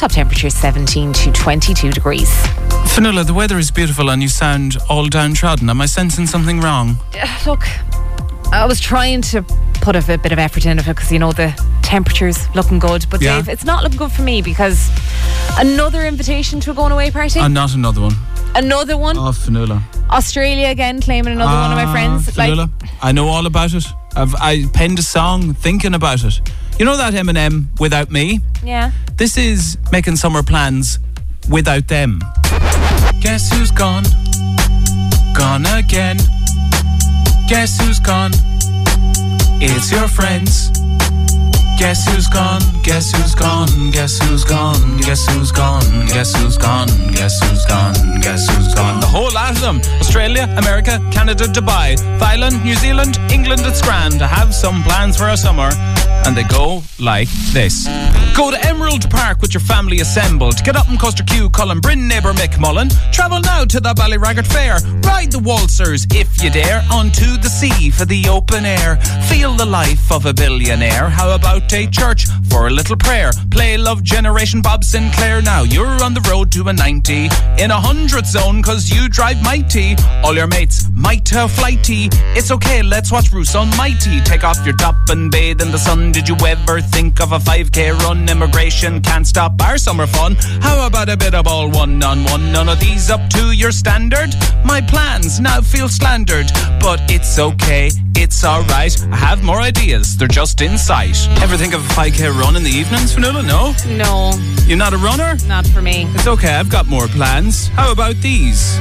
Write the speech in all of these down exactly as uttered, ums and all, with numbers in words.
Top temperature seventeen to twenty-two degrees. Fionnuala, the weather is beautiful and you sound all downtrodden. Am I sensing something wrong? Uh, look, I was trying to put a bit of effort into it because, you know, the temperature's looking good. But Yeah. Dave, it's not looking good for me because another invitation to a going away party. And not another one. Another one. Oh, Fionnuala. Australia again claiming another one of my friends. Fionnuala, I know all about it. I've I penned a song thinking about it. You know that Eminem, Without Me? Yeah. This is making summer plans without them. Guess who's gone? Gone again. Guess who's gone? It's your friends. Guess who's gone? Guess who's gone? Guess who's gone? Guess who's gone? Guess who's gone? Guess who's gone? Guess who's gone? The whole lot of them. Australia, America, Canada, Dubai, Thailand, New Zealand, England, it's grand to have some plans for a summer. And they go like this. Go to Emerald Park with your family assembled. Get up in Custer Q, Cullen Bryn, neighbour Mick Mullen. Travel now to the Ballyraggart Fair. Ride the waltzers if you dare. Onto the sea for the open air. Feel the life of a billionaire. How about a church for a little prayer? Play Love Generation Bob Sinclair. Now you're on the road to a ninety. In a hundred zone cause you drive mighty. All your mates might have flighty. It's okay, let's watch Bruce Almighty. Take off your top and bathe in the sun. Did you ever think of a five K run? Immigration can't stop our summer fun. How about a bit of all one-on-one? None of these up to your standard? My plans now feel slandered, but it's okay, it's alright. I have more ideas, they're just in sight. Ever think of a five K run in the evenings, Fionnuala? No? No, You're not a runner? not for me. It's okay, I've got more plans. How about these?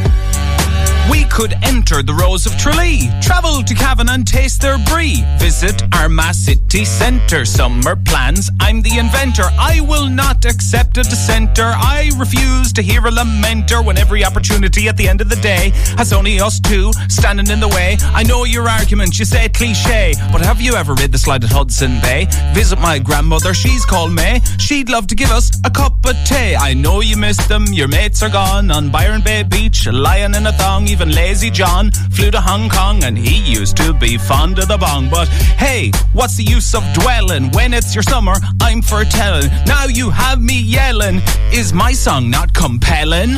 We could enter the Rose of Tralee, travel to Cavan and taste their brie, visit Armagh City Centre. Summer plans, I'm the inventor. I will not accept a dissenter. I refuse to hear a lamenter when every opportunity at the end of the day has only us two standing in the way. I know your argument, you say cliche, but have you ever rid the slide at Hudson Bay? Visit my grandmother, she's called May. She'd love to give us a cup of tea. I know you missed them, your mates are gone. On Byron Bay Beach, lying in a thong. Even Lazy John flew to Hong Kong and he used to be fond of the bong. But hey, what's the use of dwelling when it's your summer? I'm for telling. Now you have me yelling. Is my song not compelling?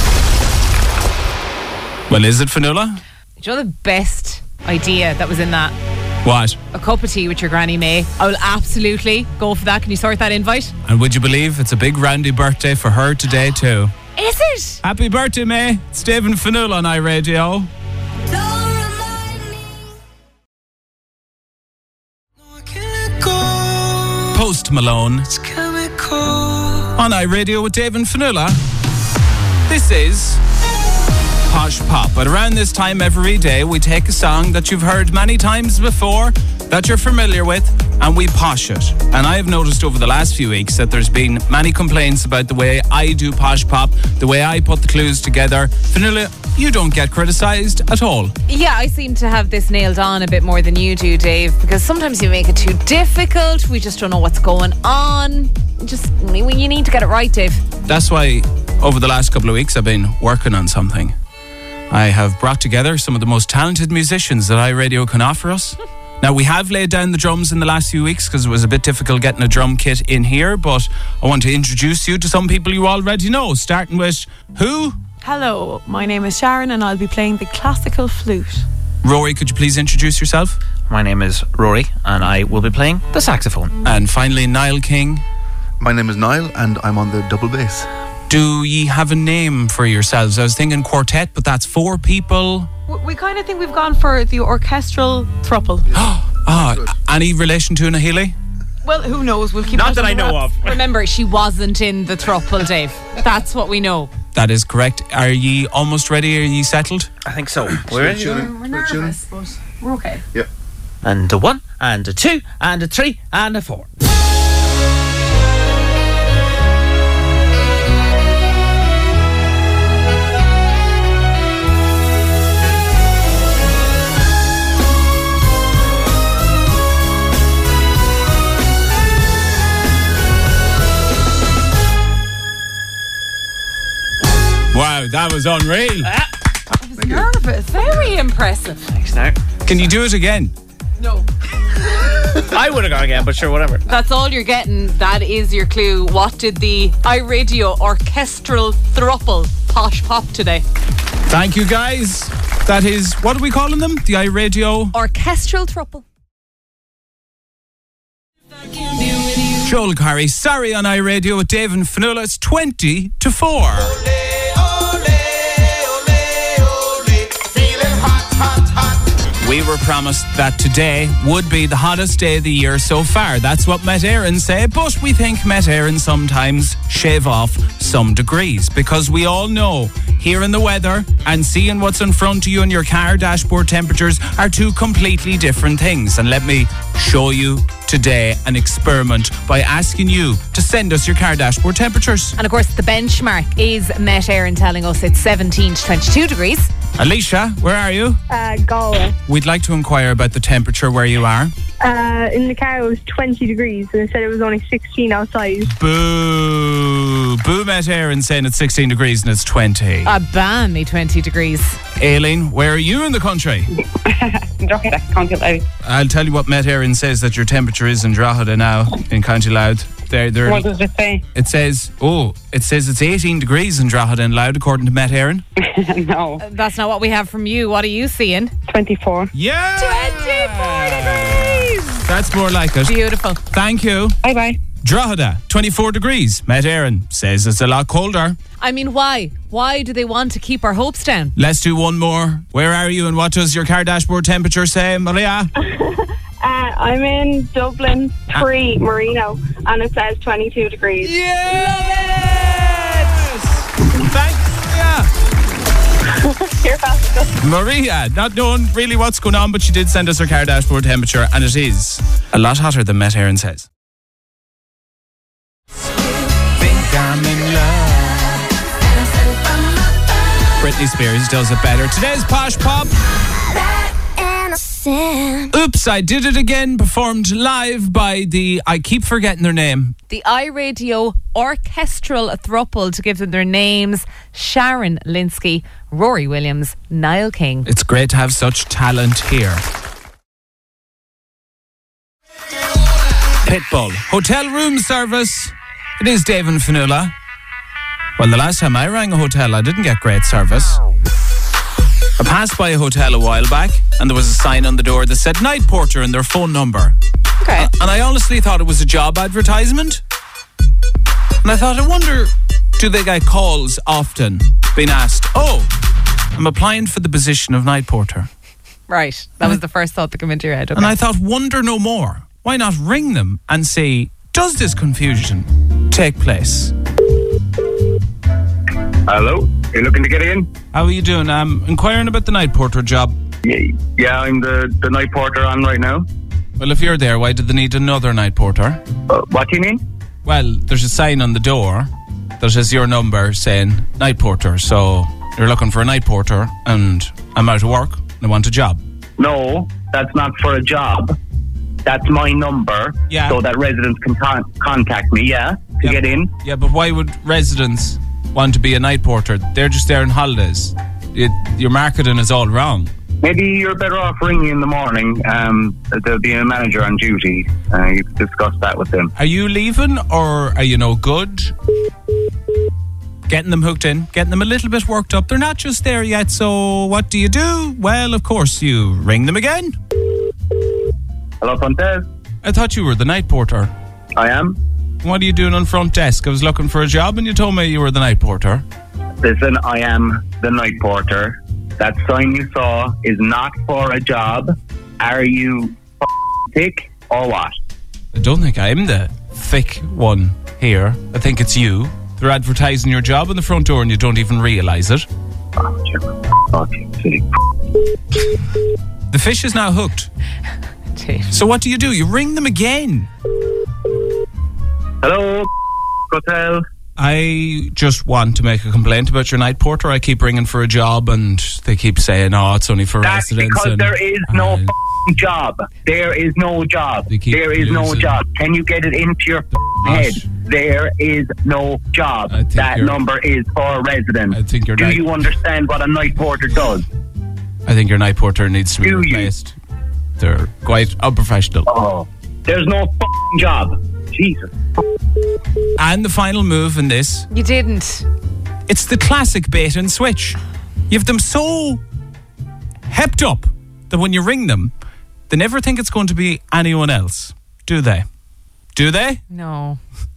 Well, is it, Fionnuala? Do you know the best idea that was in that? What? A cup of tea with your Granny May. I will absolutely go for that. Can you sort that invite? And would you believe it's a big roundy birthday for her today too? Is it? Happy birthday, May. It's Dave and Fionnuala on iRadio. Post Malone on iRadio with Dave and Fionnuala. This is Posh Pop. But around this time every day we take a song that you've heard many times before, that you're familiar with, and we posh it. And I've noticed over the last few weeks that there's been many complaints about the way I do Posh Pop, the way I put the clues together. Fionnuala, you don't get criticised at all. Yeah, I seem to have this nailed on a bit more than you do, Dave, because sometimes you make it too difficult. We just don't know what's going on. Just, you need to get it right, Dave. That's why over the last couple of weeks I've been working on something. I have brought together some of the most talented musicians that iRadio can offer us. Now, we have laid down the drums in the last few weeks because it was a bit difficult getting a drum kit in here, but I want to introduce you to some people you already know, starting with who? Hello, my name is Sharon and I'll be playing the classical flute. Rory, could you please introduce yourself? My name is Rory and I will be playing the saxophone. And finally, Niall King. My name is Niall and I'm on the double bass. Do ye have a name for yourselves? I was thinking quartet, but that's four people. We, we kind of think we've gone for the orchestral thruple. Ah, any relation to Nahili? Well, who knows? We'll keep Not it that I under know wraps. of. Remember, she wasn't in the throuple, Dave. That's what we know. That is correct. Are ye almost ready? Are ye settled? I think so. We're ready. Tuning. We're We're tuning. nervous, but we're okay. Yep. And a one, and a two, and a three, and a four. Wow, that was unreal. I was nervous. Very impressive. Thanks now. Can you do it again? No. I would have gone again, but sure, whatever. That's all you're getting. That is your clue. What did the iRadio orchestral thruple posh pop today? Thank you, guys. That is, what are we calling them? The iRadio Orchestral thruple. Joel Curry. Sorry on iRadio with Dave and Fionnuala. It's twenty to four. We were promised that today would be the hottest day of the year so far. That's what Met Éireann say, but we think Met Éireann sometimes shave off some degrees, because we all know hearing the weather and seeing what's in front of you and your car dashboard temperatures are two completely different things. And let me show you today an experiment by asking you to send us your car dashboard temperatures. And of course, the benchmark is Met Éireann telling us it's seventeen to twenty-two degrees. Alicia, where are you? Uh, Galway. We'd like to inquire about the temperature where you are. Uh, in the car it was twenty degrees and it said it was only sixteen outside. Boo. Boo Met Éireann saying it's sixteen degrees and it's twenty. A balmy twenty degrees. Aileen, where are you in the country? Drogheda, County Louth. I'll tell you what Met Éireann says that your temperature is in Drogheda now, in County Louth. They're, they're, What does it say? It says, oh, it says it's eighteen degrees in Drogheda and Louth, according to Met Éireann. No. That's not what we have from you. What are you seeing? twenty-four. Yeah! twenty-four degrees! That's more like it. Beautiful. Thank you. Bye bye. Drogheda, twenty-four degrees. Met Éireann says it's a lot colder. I mean, why? Why do they want to keep our hopes down? Let's do one more. Where are you and what does your car dashboard temperature say, Maria? Uh, I'm in Dublin, pre Marino, and it says twenty-two degrees. Yes! Thank you, Maria. You're fast. Maria, not knowing really what's going on, but she did send us her car dashboard temperature, and it is a lot hotter than Met Éireann says. Think I'm in love. Britney Spears does it better. Today's Posh Pop. Oops, I Did It Again, performed live by the, I keep forgetting their name. The iRadio orchestral thruple, to give them their names: Sharon Linsky, Rory Williams, Niall King. It's great to have such talent here. Pitbull, hotel room service. It is Dave and Fionnuala. Well, the last time I rang a hotel, I didn't get great service. I passed by a hotel a while back and there was a sign on the door that said night porter and their phone number. Okay. Uh, and I honestly thought it was a job advertisement. And I thought, I wonder, do they get calls often being asked, oh, I'm applying for the position of night porter? Right. That was the first thought that came into your head. Okay. And I thought, wonder no more. Why not ring them and say, does this confusion take place? Hello, are you looking to get in? How are you doing? I'm inquiring about the night porter job. Yeah, yeah I'm the, the night porter on right now. Well, if you're there, why did they need another night porter? Uh, what do you mean? Well, there's a sign on the door that has your number saying night porter. So you're looking for a night porter and I'm out of work and I want a job. No, that's not for a job. That's my number, Yeah. so that residents can con- contact me, yeah, to Yeah. get in. Yeah, but why would residents want to be a night porter? They're just there on holidays. It, your marketing is all wrong. Maybe you're better off ringing in the morning. Um, there'll be a manager on duty. Uh, you can discuss that with them. Are you leaving or are you no good? Getting them hooked in, getting them a little bit worked up. They're not just there yet, so what do you do? Well, of course, you ring them again. Hello, front desk. I thought you were the night porter. I am. What are you doing on front desk? I was looking for a job and you told me you were the night porter. Listen, I am the night porter. That sign you saw is not for a job. Are you f- thick or what? I don't think I'm the thick one here. I think it's you. They're advertising your job on the front door and you don't even realise it. Oh, you fucking silly. The fish is now hooked. So what do you do? You ring them again. Hello, hotel. I just want to make a complaint about your night porter. I keep ringing for a job and they keep saying, oh, it's only for That's residents. because and, there is no and f***ing job. There is no job. They keep There is no using- job. Can you get it into your f***ing head? There is no job. I think That you're- number is for residents. I think you're Do night- you understand what a night porter does? I think your night porter needs to be Do you? replaced. They're quite unprofessional. Oh, there's no f***ing job. Jesus. And the final move in this, You didn't. it's the classic bait and switch. You have them so hepped up that when you ring them, they never think it's going to be anyone else. Do they? Do they? No.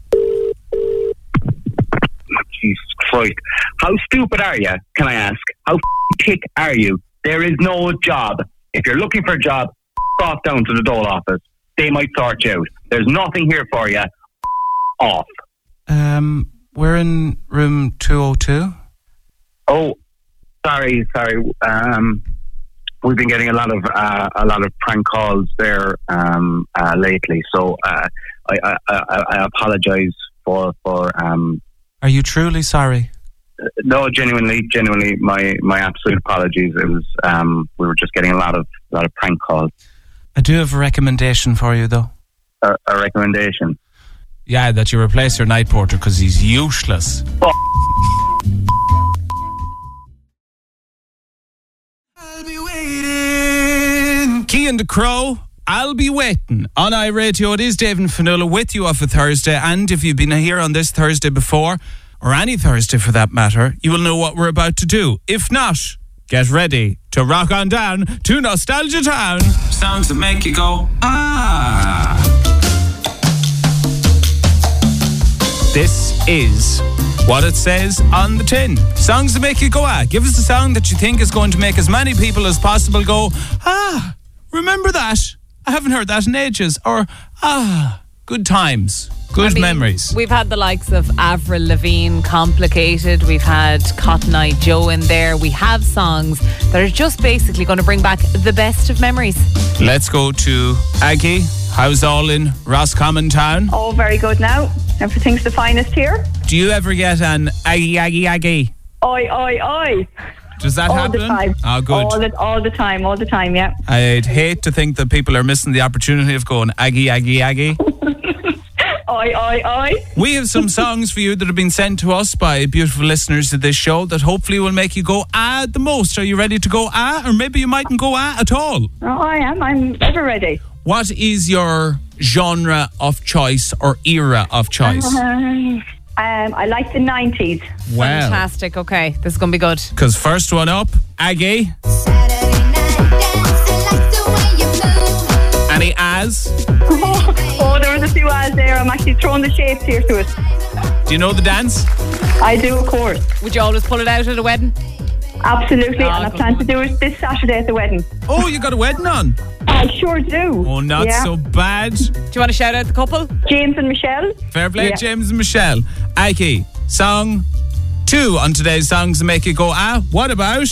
Jesus Christ. How stupid are you, can I ask? How f***ing thick are you? There is no job. If you're looking for a job, f*** off down to the Dole office. They might sort you out. There's nothing here for you. F*** off. Um, we're in room two oh two. Oh, sorry, sorry. Um, we've been getting a lot of uh, a lot of prank calls there um, uh, lately, so uh, I, I, I, I apologise for for. Um, Are you truly sorry? no, genuinely, genuinely, my, my absolute apologies. It was um, we were just getting a lot of a lot of prank calls. I do have a recommendation for you, though. A, a recommendation. Yeah, that you replace your night porter because he's useless. F- I'll be waiting. Key and the Crow. I'll be waiting. On iRadio, it is Dave and Fionnuala with you off a Thursday. And if you've been here on this Thursday before, or any Thursday for that matter, you will know what we're about to do. If not, get ready to rock on down to Nostalgia Town. Songs that make you go, ah. This is what it says on the tin. Songs that make you go, ah. Give us a song that you think is going to make as many people as possible go, ah, remember that? I haven't heard that in ages. Or, ah, good times. Good I mean, memories. We've had the likes of Avril Lavigne, Complicated. We've had Cotton Eye Joe in there. We have songs that are just basically going to bring back the best of memories. Let's go to Aggie. How's all in Roscommon Town? Oh, very good now. Everything's the finest here. Do you ever get an Aggie, Aggie, Aggie? Oi, oi, oi. Does that all happen? the time. Oh, good. All the, all the time, all the time, yeah. I'd hate to think that people are missing the opportunity of going Aggie, Aggie, Aggie. Oi, oi, oi. We have some songs for you that have been sent to us by beautiful listeners to this show that hopefully will make you go ah the most. Are you ready to go ah? Or maybe you mightn't go ah at all. Oh, I am. I'm ever ready. What is your genre of choice or era of choice? Um, um, I like the nineties. Well, Fantastic. Okay, this is going to be good. because first one up, Aggie. Any as? Oh, oh, there was a few hours there. I'm actually throwing the shapes here to it. Do you know the dance? I do, of course. Would you always pull it out at a wedding? Absolutely. Oh, and I good plan one. to do it this Saturday at the wedding. Oh, you got a wedding on? I sure do. Oh, not Yeah. so bad. Do you want to shout out the couple? James and Michelle. Fair play, Yeah. James and Michelle. Aggie, song two on today's Songs That Make You Go Ah. What about?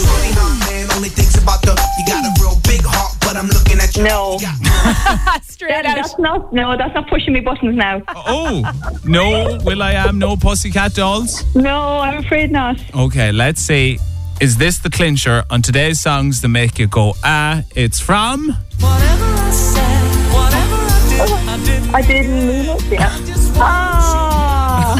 No. Straight That- out. that's not, no, that's not pushing me buttons now. Oh, no, Will I Am, no Pussycat Dolls. No, I'm afraid not. Okay, let's see. Is this the clincher on today's Songs That Make You Go Ah? It's from... I didn't mean it. Yeah. Ah.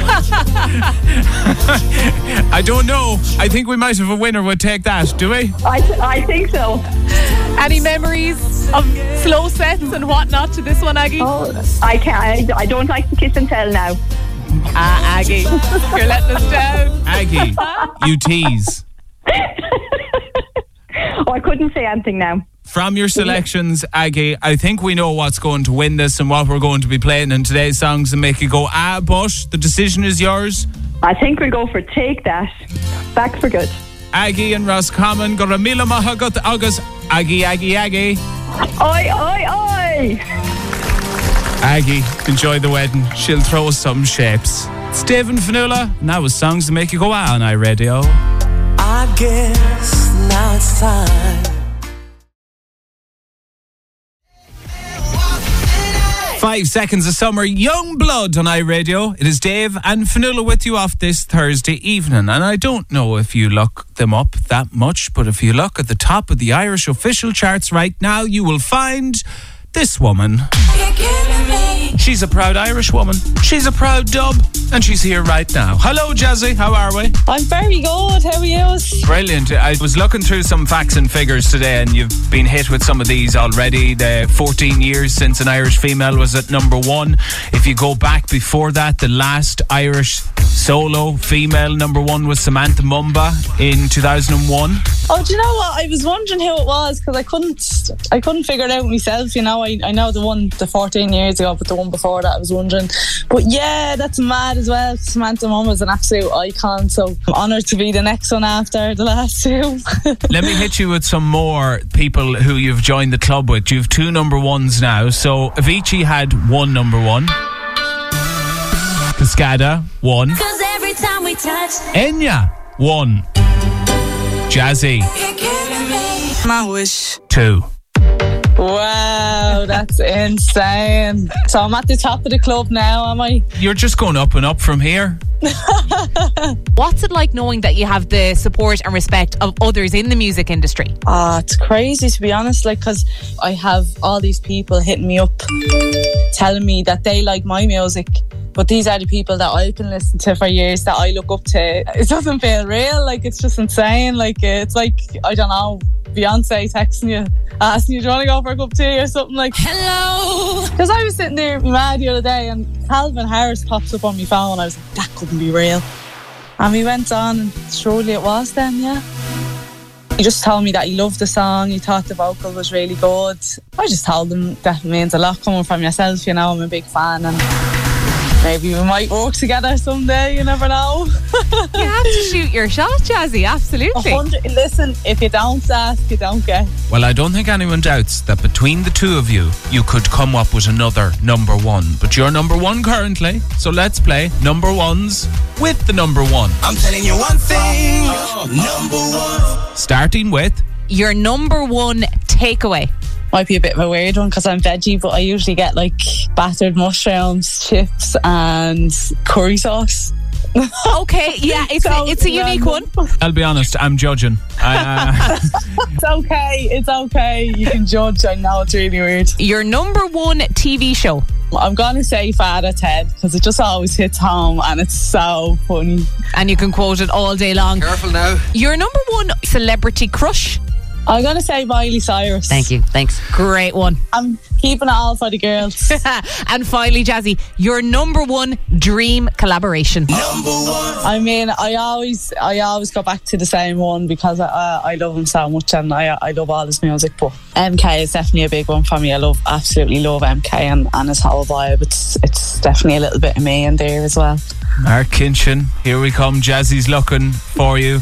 I don't know. I think we might have a winner. We'll take that, do we? I, th- I think so. Any memories of slow sets and whatnot to this one, Aggie? Oh, I can't. I, I don't like to kiss and tell now. Ah, Aggie, you're letting us down. Aggie, you tease. Oh, I couldn't say anything now. From your selections, Aggie, I think we know what's going to win this and what we're going to be playing in today's Songs That Make You Go Ah, but the decision is yours. I think we'll go for Take That. Back for good. Aggie and Roscommon, go Ramila Mahagot August. Aggie, Aggie, Aggie. Oi, oi, oi. Aggie, enjoy the wedding. She'll throw some shapes. It's Dave and Fionnuala. And that was Songs That Make You Go Ah on iRadio. I guess now it's time. Five seconds of summer, Young Blood on iRadio. It is Dave and Fionnuala with you off this Thursday evening. And I don't know if you look them up that much, but if you look at the top of the Irish official charts right now, you will find this woman. You're giving me She's a proud Irish woman. She's a proud dub. And she's here right now. Hello, Jazzy. How are we? I'm very good. How are you? Brilliant. I was looking through some facts and figures today, and you've been hit with some of these already. The fourteen years since an Irish female was at number one. If you go back before that, the last Irish solo female number one was Samantha Mumba in two thousand one. Oh, do you know what? I was wondering who it was because I couldn't, I couldn't figure it out myself. You know, I, I know the one, the fourteen years ago, but the one before that, I was wondering. But yeah, that's mad as well. Samantha Mumba was an absolute icon, so I'm honoured to be the next one after the last two. Let me hit you with some more people who you've joined the club with. You've two number ones now. So Avicii had one number one. Cascada, one. Cause every time we touch, Enya, one. Jazzy, My wish. two. Wow, that's insane. So I'm at the top of the club now, am I? You're just going up and up from here. What's it like knowing that you have the support and respect of others in the music industry? Ah, it's crazy to be honest, like, because I have all these people hitting me up telling me that they like my music, but these are the people that I've been listening to for years, that I look up to. It doesn't feel real, like it's just insane. Like it's like, I don't know, Beyonce texting you, asking you, do you want to go for a cup of tea or something, like hello. Because I was sitting there mad the other day and Calvin Harris pops up on my phone and I was like, that couldn't be real. And we went on and surely it was then, yeah. He just told me that he loved the song, he thought the vocal was really good. I just told him that means a lot coming from yourself, you know, I'm a big fan and maybe we might work together someday, you never know. You have to shoot your shot, Jazzy, absolutely. one hundred Listen, if you don't ask, you don't get. Well, I don't think anyone doubts that between the two of you, you could come up with another number one. But you're number one currently, so let's play number ones with the number one. I'm telling you one thing, number one. Starting with your number one takeaway. Might be a bit of a weird one because I'm veggie, but I usually get like battered mushrooms, chips and curry sauce. Okay, yeah, it's a, it's a unique one. I'll be honest, I'm judging. Uh, It's okay, it's okay. You can judge. I know it's really weird. Your number one T V show. I'm going to say Father Ted because it just always hits home and it's so funny. And you can quote it all day long. Careful now. Your number one celebrity crush. I'm going to say Miley Cyrus. Thank you, thanks. Great one. I'm keeping it all for the girls. And finally, Jazzy, your number one dream collaboration. Number one. I mean, I always, I always go back to the same one because I, I love him so much and I, I love all his music. But M K is definitely a big one for me. I love, absolutely love M K and, and his whole vibe. It's, it's definitely a little bit of me in there as well. Mark Kinchin, here we come. Jazzy's looking for you.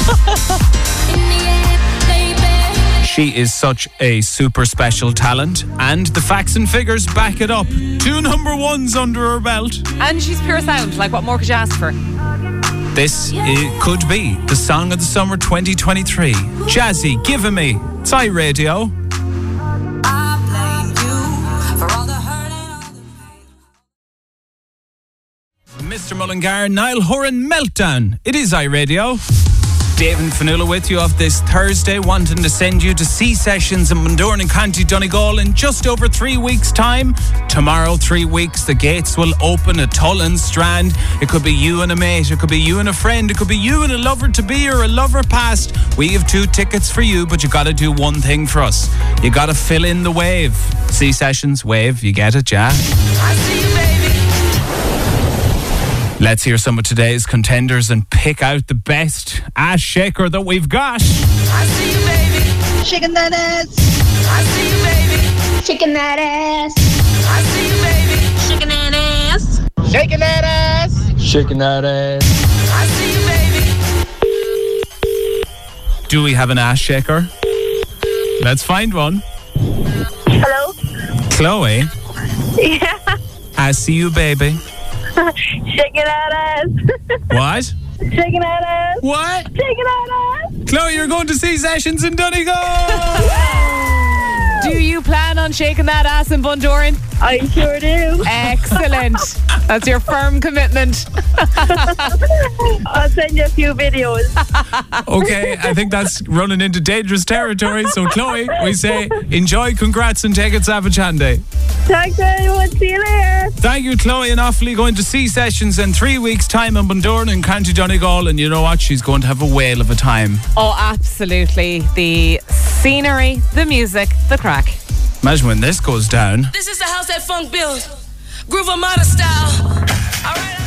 She is such a super special talent, and the facts and figures back it up. Two number ones under her belt. And she's pure sound. Like, what more could you ask for? This it could be the song of the summer twenty twenty-three. Jazzy, give me. It's iRadio. Mister Mullingar, Niall Horan Meltdown. It is iRadio. David Fanula with you off this Thursday, wanting to send you to Sea Sessions in Bundoran and County Donegal in just over three weeks' time. Tomorrow, three weeks, the gates will open at Tullen Strand. It could be you and a mate, it could be you and a friend, it could be you and a lover-to-be or a lover past. We have two tickets for you, but you got to do one thing for us. You got to fill in the wave. Sea Sessions, wave, you get it, yeah? I see you, baby. Let's hear some of today's contenders and pick out the best ass shaker that we've got. I see you, baby. Shaking that ass. I see you, baby. Shaking that ass. I see you, baby. Shaking that ass. Shaking that ass. Shaking that ass. I see you, baby. Do we have an ass shaker? Let's find one. Hello? Chloe, Yeah. I see you, baby. Shaking that ass. What? Shaking that ass. What? Shaking that ass. Chloe, you're going to Sea Sessions in Donegal. Do you plan on shaking that ass in Bundoran? I sure do. Excellent. That's your firm commitment. I'll send you a few videos. Okay, I think that's running into dangerous territory. So, Chloe, we say enjoy, congrats, and take it Savage Hand Day. Thanks very much. See you later. Thank you, Chloe and Offaly, going to C Sessions in three weeks' time in Bundoran and County Donegal, and you know what? She's going to have a whale of a time. Oh, absolutely. The scenery, the music, the crack. Imagine when this goes down. This is the house that funk built. Groove Armada style. All right.